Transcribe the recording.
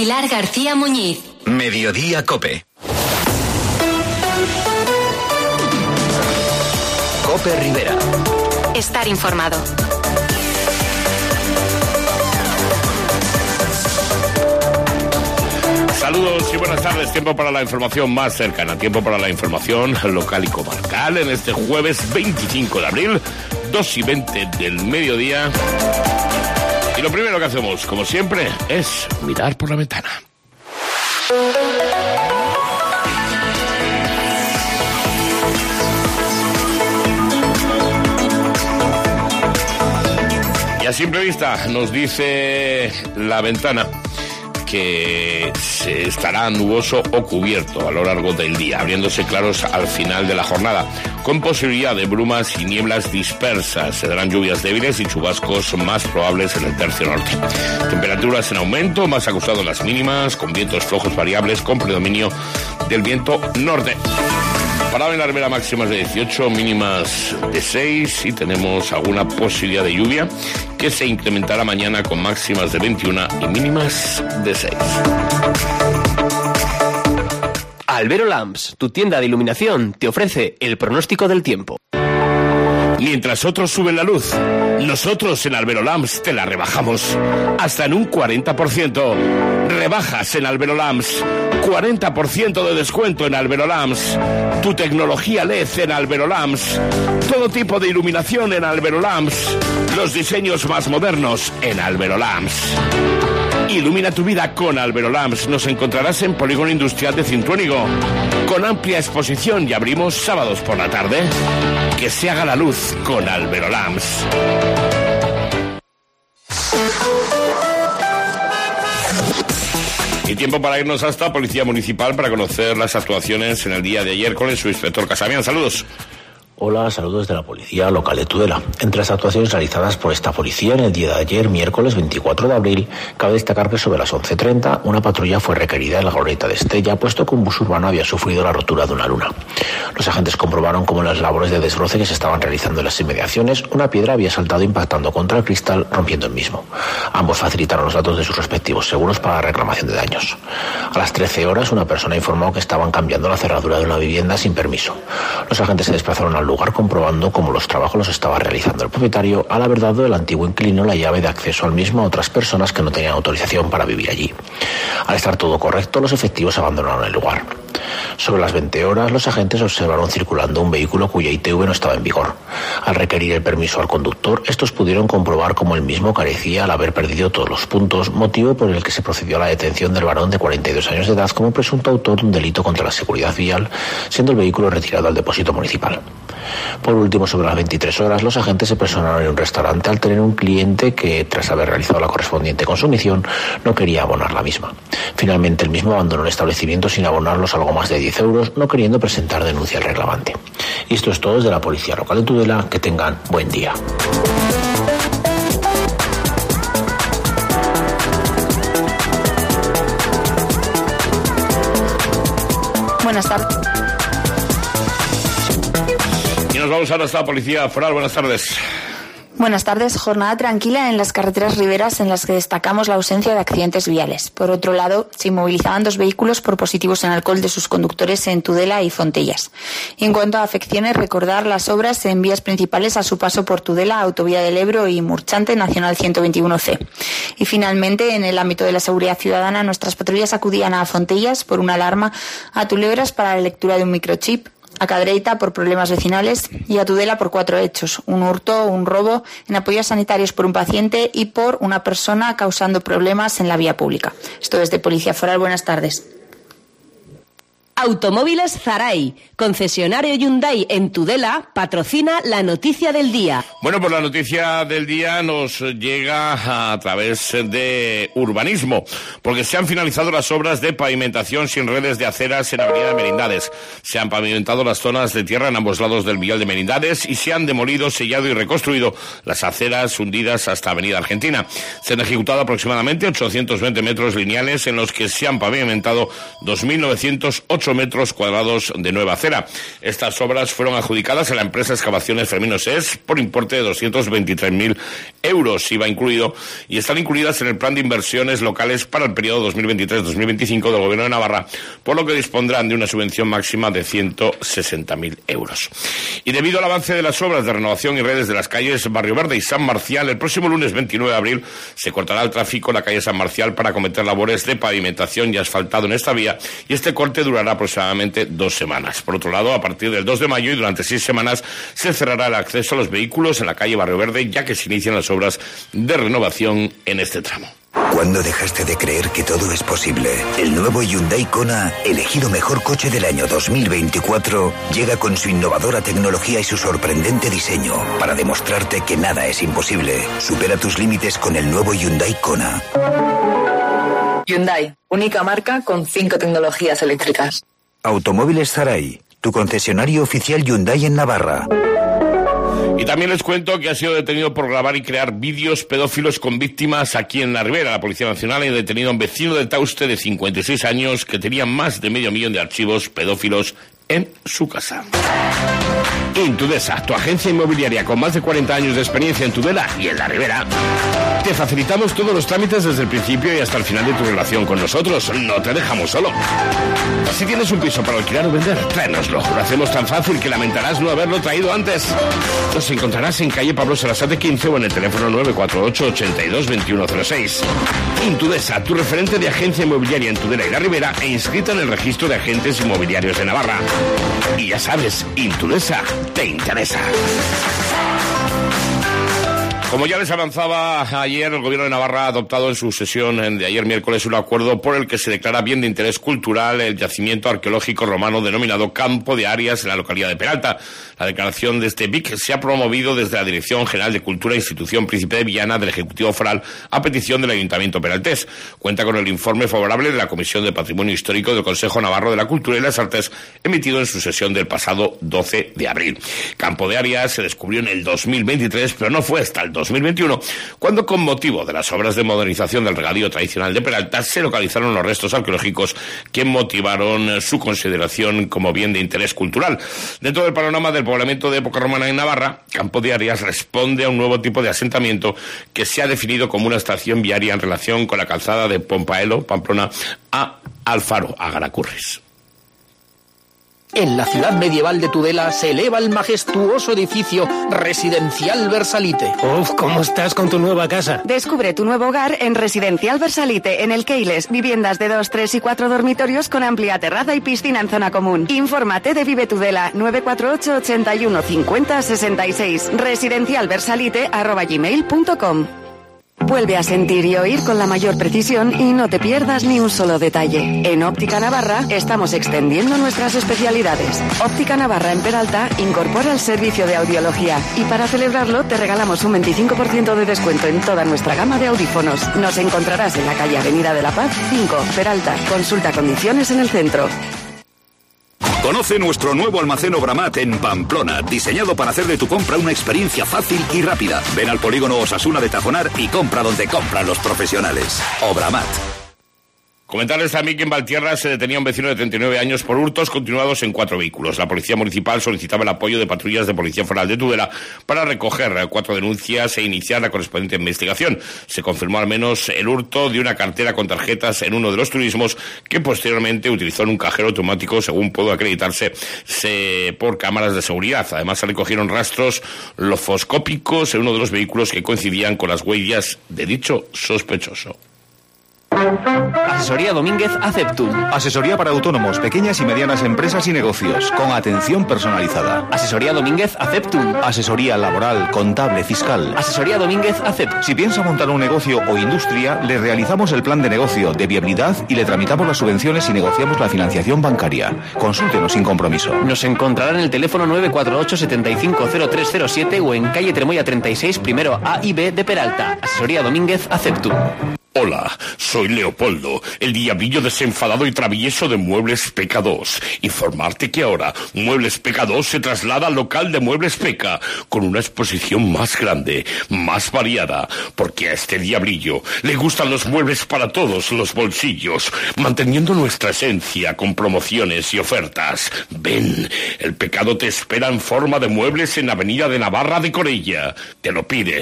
Pilar García Muñiz. Mediodía COPE. COPE Rivera. Estar informado. Saludos y buenas tardes. Tiempo para la información más cercana, tiempo para la información local y comarcal en este jueves 25 de abril, 2:20 del mediodía. Y lo primero que hacemos, como siempre, es mirar por la ventana. Y a simple vista nos dice la ventana que se estará nuboso o cubierto a lo largo del día, abriéndose claros al final de la jornada, con posibilidad de brumas y nieblas dispersas. Se darán lluvias débiles y chubascos más probables en el tercio norte. Temperaturas en aumento, más acusado en las mínimas, con vientos flojos variables, con predominio del viento norte. Para hoy la Ribera máximas de 18, mínimas de 6 y tenemos alguna posibilidad de lluvia que se incrementará mañana con máximas de 21 y mínimas de 6. Albero Lamps, tu tienda de iluminación, te ofrece el pronóstico del tiempo. Mientras otros suben la luz, nosotros en Albero Lamps te la rebajamos hasta en un 40%. Rebajas en Albero Lamps, 40% de descuento en Albero Lamps. Tu tecnología LED en Albero Lamps. Todo tipo de iluminación en Albero Lamps. Los diseños más modernos en Albero Lamps. Ilumina tu vida con Albero Lamps. Nos encontrarás en Polígono Industrial de Cintruénigo, con amplia exposición, y abrimos sábados por la tarde. Que se haga la luz con Albero Lamps. Y tiempo para irnos hasta Policía Municipal para conocer las actuaciones en el día de ayer con el subinspector Casamián. Saludos. Hola, saludos de la Policía Local de Tudela. Entre las actuaciones realizadas por esta policía en el día de ayer, miércoles 24 de abril, cabe destacar que sobre las 11:30 una patrulla fue requerida en la glorieta de Estella, puesto que un bus urbano había sufrido la rotura de una luna. Los agentes comprobaron cómo en las labores de desbroce que se estaban realizando en las inmediaciones, una piedra había saltado impactando contra el cristal, rompiendo el mismo. Ambos facilitaron los datos de sus respectivos seguros para la reclamación de daños. A las 13 horas, una persona informó que estaban cambiando la cerradura de una vivienda sin permiso. Los agentes se desplazaron al lugar comprobando cómo los trabajos los estaba realizando el propietario, al haber dado el antiguo inquilino la llave de acceso al mismo a otras personas que no tenían autorización para vivir allí. Al estar todo correcto, los efectivos abandonaron el lugar. Sobre las 20 horas, los agentes observaron circulando un vehículo cuya ITV no estaba en vigor. Al requerir el permiso al conductor, estos pudieron comprobar cómo el mismo carecía al haber perdido todos los puntos, motivo por el que se procedió a la detención del varón de 42 años de edad como presunto autor de un delito contra la seguridad vial, siendo el vehículo retirado al depósito municipal. Por último, sobre las 23 horas, los agentes se personaron en un restaurante al tener un cliente que, tras haber realizado la correspondiente consumición, no quería abonar la misma. Finalmente, el mismo abandonó el establecimiento sin abonarlos algo más de 10 euros, no queriendo presentar denuncia al reclamante. Y esto es todo desde la Policía Local de Tudela. Que tengan buen día. Buenas tardes. Y nos vamos ahora hasta la Policía Foral. Buenas tardes. Buenas tardes. Jornada tranquila en las carreteras riberas en las que destacamos la ausencia de accidentes viales. Por otro lado, se inmovilizaban 2 vehículos por positivos en alcohol de sus conductores en Tudela y Fontellas. En cuanto a afecciones, recordar las obras en vías principales a su paso por Tudela, Autovía del Ebro y Murchante, Nacional 121C. Y finalmente, en el ámbito de la seguridad ciudadana, nuestras patrullas acudían a Fontellas por una alarma, a Tulebras para la lectura de un microchip, a Cadreita por problemas vecinales y a Tudela por 4 hechos: un hurto, un robo, en apoyos sanitarios por un paciente y por una persona causando problemas en la vía pública. Esto desde Policía Foral. Buenas tardes. Automóviles Zaray, concesionario Hyundai en Tudela, patrocina la noticia del día. Bueno, pues la noticia del día nos llega a través de urbanismo, porque se han finalizado las obras de pavimentación sin redes de aceras en Avenida de Merindades. Se han pavimentado las zonas de tierra en ambos lados del Vial de Merindades y se han demolido, sellado y reconstruido las aceras hundidas hasta Avenida Argentina. Se han ejecutado aproximadamente 820 metros lineales en los que se han pavimentado 2.908 8 metros cuadrados de nueva acera. Estas obras fueron adjudicadas a la empresa Excavaciones Fermino Sés por importe de 223.000 euros, IVA incluido, y están incluidas en el plan de inversiones locales para el periodo 2023-2025 del Gobierno de Navarra, por lo que dispondrán de una subvención máxima de 160.000 euros. Y debido al avance de las obras de renovación y redes de las calles Barrio Verde y San Marcial, el próximo lunes 29 de abril se cortará el tráfico en la calle San Marcial para acometer labores de pavimentación y asfaltado en esta vía, y este corte durará aproximadamente 2 semanas. Por otro lado, a partir del 2 de mayo y durante 6 semanas se cerrará el acceso a los vehículos en la calle Barrio Verde, ya que se inician las obras de renovación en este tramo. ¿Cuándo dejaste de creer que todo es posible? El nuevo Hyundai Kona, elegido mejor coche del año 2024, llega con su innovadora tecnología y su sorprendente diseño para demostrarte que nada es imposible. Supera tus límites con el nuevo Hyundai Kona. Hyundai, única marca con 5 tecnologías eléctricas. Automóviles Zaray, tu concesionario oficial Hyundai en Navarra. Y también les cuento que ha sido detenido por grabar y crear vídeos pedófilos con víctimas aquí en la Ribera. La Policía Nacional ha detenido a un vecino de Tauste de 56 años que tenía más de 500.000 de archivos pedófilos en su casa. Intudesa, tu agencia inmobiliaria con más de 40 años de experiencia en Tudela y en la Ribera. Te facilitamos todos los trámites desde el principio y hasta el final de tu relación con nosotros. No te dejamos solo. Si tienes un piso para alquilar o vender, tráenoslo. Lo hacemos tan fácil que lamentarás no haberlo traído antes. Nos encontrarás en calle Pablo Sarasate 15 o en el teléfono 948 82 2106. Intudesa, tu referente de agencia inmobiliaria en Tudela y la Ribera e inscrita en el registro de agentes inmobiliarios de Navarra. Y ya sabes, Intudesa te interesa. Como ya les avanzaba ayer, el Gobierno de Navarra ha adoptado en su sesión de ayer miércoles un acuerdo por el que se declara bien de interés cultural el yacimiento arqueológico romano denominado Campo de Arias en la localidad de Peralta. La declaración de este BIC se ha promovido desde la Dirección General de Cultura e Institución Príncipe de Viana del Ejecutivo Foral a petición del Ayuntamiento peraltés. Cuenta con el informe favorable de la Comisión de Patrimonio Histórico del Consejo Navarro de la Cultura y las Artes emitido en su sesión del pasado 12 de abril. Campo de Arias se descubrió en el 2023, pero no fue hasta el 2021, cuando con motivo de las obras de modernización del regadío tradicional de Peralta se localizaron los restos arqueológicos que motivaron su consideración como bien de interés cultural. Dentro del panorama del poblamiento de época romana en Navarra, Campo de Arias responde a un nuevo tipo de asentamiento que se ha definido como una estación viaria en relación con la calzada de Pompaelo, Pamplona, a Alfaro, a Garacurris. En la ciudad medieval de Tudela se eleva el majestuoso edificio Residencial Versalite. Uf, ¿cómo estás con tu nueva casa? Descubre tu nuevo hogar en Residencial Versalite, en el Keiles. Viviendas de 2, 3 y 4 dormitorios con amplia terraza y piscina en zona común. Infórmate de Vive Tudela, 948 81 50 66. residencialversalite@gmail.com. Vuelve a sentir y oír con la mayor precisión y no te pierdas ni un solo detalle. En Óptica Navarra estamos extendiendo nuestras especialidades. Óptica Navarra en Peralta incorpora el servicio de audiología y para celebrarlo te regalamos un 25% de descuento en toda nuestra gama de audífonos. Nos encontrarás en la calle Avenida de la Paz 5, Peralta. Consulta condiciones en el centro. Conoce nuestro nuevo almacén Obramat en Pamplona, diseñado para hacer de tu compra una experiencia fácil y rápida. Ven al polígono Osasuna de Tajonar y compra donde compran los profesionales. Obramat. Comentarles también que en Valtierra se detenía un vecino de 39 años por hurtos continuados en 4 vehículos. La Policía Municipal solicitaba el apoyo de patrullas de Policía Foral de Tudela para recoger 4 denuncias e iniciar la correspondiente investigación. Se confirmó al menos el hurto de una cartera con tarjetas en uno de los turismos que posteriormente utilizó en un cajero automático, según pudo acreditarse por cámaras de seguridad. Además se recogieron rastros lofoscópicos en uno de los vehículos que coincidían con las huellas de dicho sospechoso. Asesoría Domínguez Aceptum. Asesoría para autónomos, pequeñas y medianas empresas y negocios, con atención personalizada. Asesoría Domínguez Aceptum. Asesoría laboral, contable, fiscal. Asesoría Domínguez Aceptum. Si piensa montar un negocio o industria, le realizamos el plan de negocio, de viabilidad y le tramitamos las subvenciones y negociamos la financiación bancaria. Consúltenos sin compromiso. Nos encontrará en el teléfono 948 750307 o en calle Tremoya 36, primero A y B de Peralta. Asesoría Domínguez Aceptum. Hola, soy Leopoldo, el diablillo desenfadado y travieso de Muebles Peca 2. Informarte que ahora Muebles Peca 2 se traslada al local de Muebles Peca con una exposición más grande, más variada, porque a este diablillo le gustan los muebles para todos los bolsillos, manteniendo nuestra esencia con promociones y ofertas. Ven, el pecado te espera en forma de muebles en Avenida de Navarra de Corella. Te lo pide